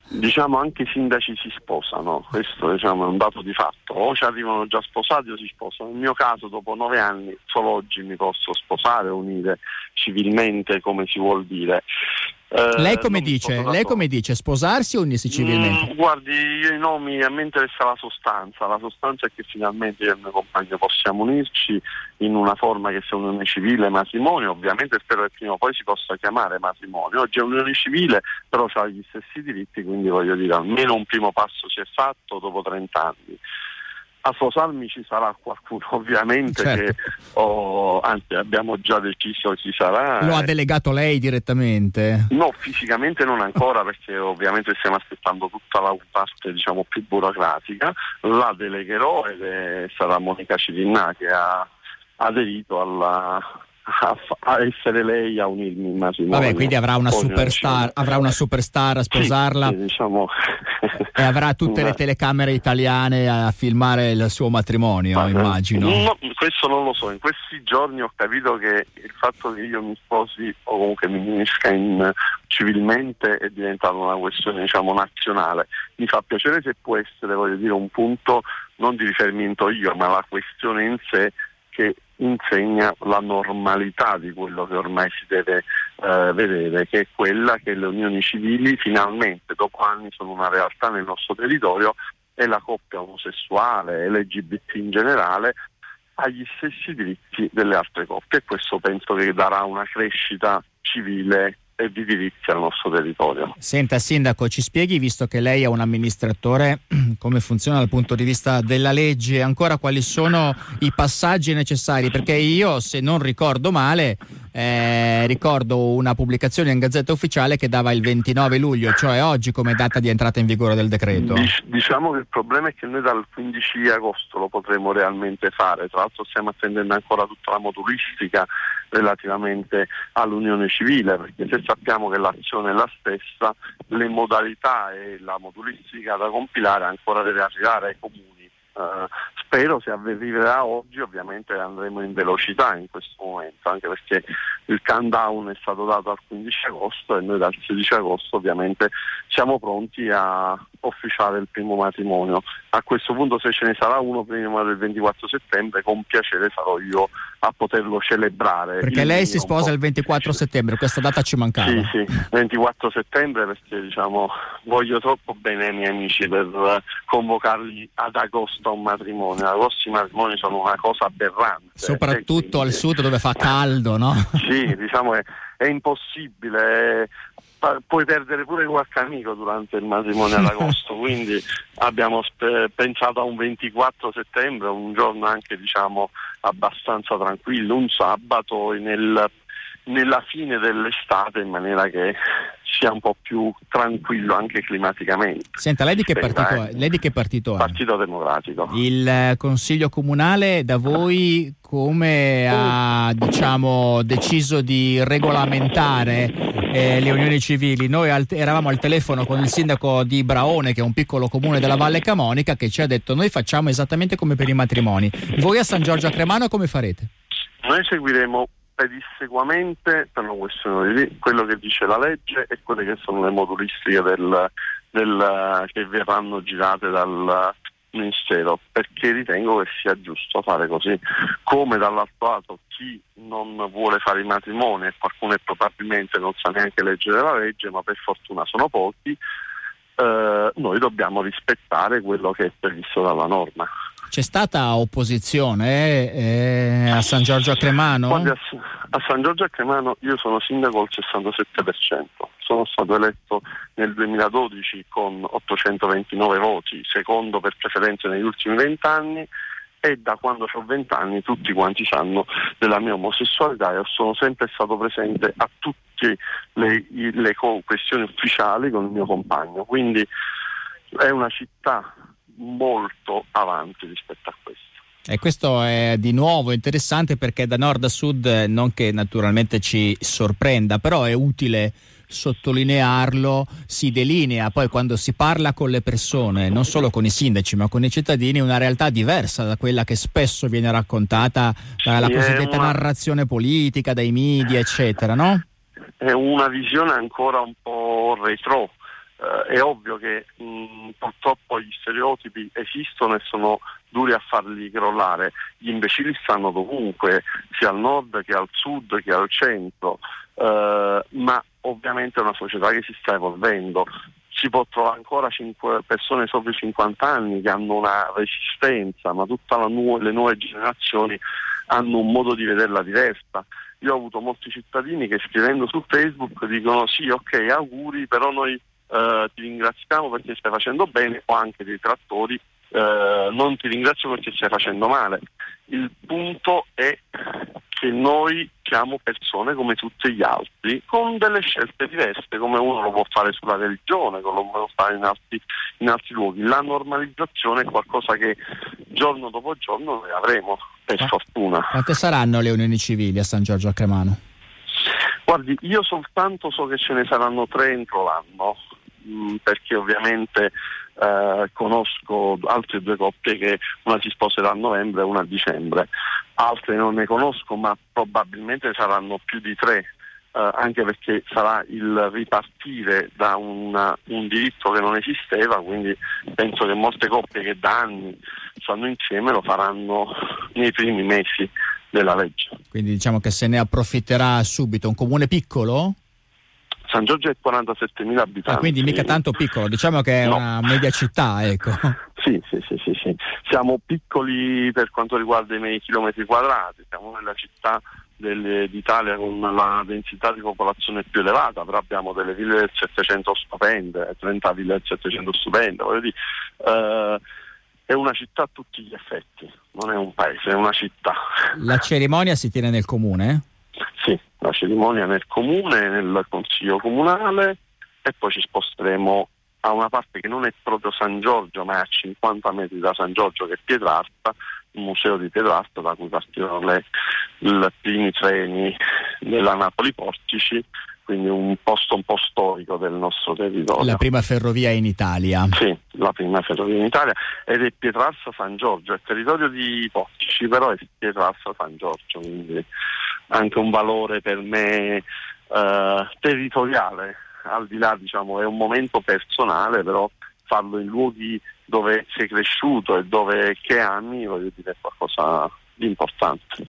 Diciamo anche i sindaci si sposano, questo diciamo è un dato di fatto, o ci arrivano già sposati o si sposano. Nel mio caso dopo 9 anni solo oggi mi posso sposare, unire civilmente, come si vuol dire. Lei come dice? Sposarsi o unirsi civilmente? Guardi, io i nomi, a me interessa la sostanza è che finalmente io e il mio compagno possiamo unirci in una forma che sia unione civile, matrimonio. Ovviamente spero che prima o poi si possa chiamare matrimonio. Oggi è unione civile, però ha gli stessi diritti, quindi voglio dire, almeno un primo passo si è fatto dopo 30 anni. A sposarmi ci sarà qualcuno ovviamente, certo, anzi abbiamo già deciso chi sarà. Lo ha delegato lei direttamente? No, fisicamente non ancora, perché ovviamente stiamo aspettando tutta la parte diciamo più burocratica. La delegherò sarà Monica Cirinna che ha aderito a essere lei a unirmi in matrimonio. Vabbè, quindi avrà una superstar a sposarla. Sì, diciamo. E avrà tutte le telecamere italiane a filmare il suo matrimonio, immagino. No, questo non lo so. In questi giorni ho capito che il fatto che io mi sposi o comunque mi unisca civilmente è diventata una questione diciamo nazionale. Mi fa piacere se può essere, voglio dire, un punto non di riferimento io, ma la questione in sé che insegna la normalità di quello che ormai si deve vedere, che è quella che le unioni civili finalmente dopo anni sono una realtà nel nostro territorio e la coppia omosessuale, LGBT in generale, ha gli stessi diritti delle altre coppie, e questo penso che darà una crescita civile e di diritti al nostro territorio. Senta Sindaco, ci spieghi, visto che lei è un amministratore, come funziona dal punto di vista della legge, ancora quali sono i passaggi necessari? Perché io, se non ricordo male, ricordo una pubblicazione in Gazzetta Ufficiale che dava il 29 luglio, cioè oggi, come data di entrata in vigore del decreto. Diciamo che il problema è che noi dal 15 agosto lo potremo realmente fare. Tra l'altro stiamo attendendo ancora tutta la modulistica relativamente all'unione civile, perché se sappiamo che l'azione è la stessa, le modalità e la modulistica da compilare ancora deve arrivare ai comuni. Spero se arriverà oggi, ovviamente andremo in velocità in questo momento, anche perché il countdown è stato dato al 15 agosto e noi dal 16 agosto ovviamente siamo pronti a officiare il primo matrimonio. A questo punto, se ce ne sarà uno prima del 24 settembre, con piacere sarò io a poterlo celebrare. Perché lei si sposa il 24 settembre, questa data ci mancava. Sì, 24 settembre, perché diciamo voglio troppo bene ai miei amici per convocarli ad agosto a un matrimonio. Ad agosto i matrimoni sono una cosa aberrante. Soprattutto al sud dove fa caldo, no? Sì, diciamo è impossibile. Puoi perdere pure qualche amico durante il matrimonio ad agosto, quindi abbiamo pensato a un 24 settembre, un giorno anche diciamo abbastanza tranquillo, un sabato nella fine dell'estate, in maniera che sia un po' più tranquillo anche climaticamente. Senta, lei di che partito è? Partito Democratico. Il Consiglio Comunale da voi come ha deciso di regolamentare le unioni civili? Noi eravamo al telefono con il sindaco di Braone, che è un piccolo comune della Valle Camonica, che ci ha detto: noi facciamo esattamente come per i matrimoni. Voi a San Giorgio a Cremano come farete? Noi seguiremo pedissequamente, per una questione di quello che dice la legge e quelle che sono le modulistiche che verranno girate dal Ministero, perché ritengo che sia giusto fare così. Come dall'altro lato chi non vuole fare i matrimoni, e qualcuno probabilmente non sa neanche leggere la legge, ma per fortuna sono pochi, noi dobbiamo rispettare quello che è previsto dalla norma. C'è stata opposizione a San Giorgio a Cremano? Guardi, a San Giorgio a Cremano io sono sindaco al 67%, sono stato eletto nel 2012 con 829 voti, secondo per preferenze negli ultimi 20 anni, e da quando ho 20 anni tutti quanti sanno della mia omosessualità e sono sempre stato presente a tutte le questioni ufficiali con il mio compagno, quindi è una città molto avanti rispetto a questo. E questo è di nuovo interessante, perché da nord a sud non che naturalmente ci sorprenda, però è utile sottolinearlo, si delinea poi quando si parla con le persone, non solo con i sindaci ma con i cittadini, una realtà diversa da quella che spesso viene raccontata dalla cosiddetta narrazione politica, dai media eccetera, no? È una visione ancora un po' retro è ovvio che purtroppo gli stereotipi esistono e sono duri a farli crollare. Gli imbecilli stanno dovunque, sia al nord che al sud che al centro, ma ovviamente è una società che si sta evolvendo. Si può trovare ancora 5 persone sopra i 50 anni che hanno una resistenza, ma tutte le nuove generazioni hanno un modo di vederla diversa. Io ho avuto molti cittadini che scrivendo su Facebook dicono sì, ok, auguri, però noi ti ringraziamo perché stai facendo bene, o anche dei trattori, non ti ringrazio perché stai facendo male. Il punto è che noi siamo persone come tutti gli altri, con delle scelte diverse, come uno lo può fare sulla religione, come lo può fare in altri luoghi. La normalizzazione è qualcosa che giorno dopo giorno noi avremo, per fortuna. Quante saranno le unioni civili a San Giorgio a Cremano? Guardi, io soltanto so che ce ne saranno 3 entro l'anno, perché ovviamente conosco altre 2 coppie che una si sposerà a novembre e una a dicembre. Altre non ne conosco, ma probabilmente saranno più di 3, anche perché sarà il ripartire da un diritto che non esisteva, quindi penso che molte coppie che da anni stanno insieme lo faranno nei primi mesi della legge. Quindi diciamo che se ne approfitterà subito. Un comune piccolo? San Giorgio è 47.000 abitanti. Quindi mica tanto piccolo, diciamo che è una media città, ecco. Sì. Siamo piccoli per quanto riguarda i chilometri quadrati, siamo nella città d'Italia con la densità di popolazione più elevata, però abbiamo delle ville del 700 stupende, 30 ville del 700 stupende, voglio dire, è una città a tutti gli effetti, non è un paese, è una città. La cerimonia si tiene nel comune? Sì, la cerimonia nel comune, nel consiglio comunale, e poi ci sposteremo a una parte che non è proprio San Giorgio, ma è a 50 metri da San Giorgio, che è Pietrarsa, il museo di Pietrarsa, da cui partiranno i primi treni della Napoli Portici, quindi un posto un po' storico del nostro territorio. La prima ferrovia in Italia. Sì, la prima ferrovia in Italia, ed è Pietrarsa San Giorgio, è territorio di Portici, però è Pietrarsa San Giorgio, quindi anche un valore per me territoriale, al di là, diciamo, è un momento personale, però farlo in luoghi dove sei cresciuto e che ami, voglio dire, è qualcosa di importante.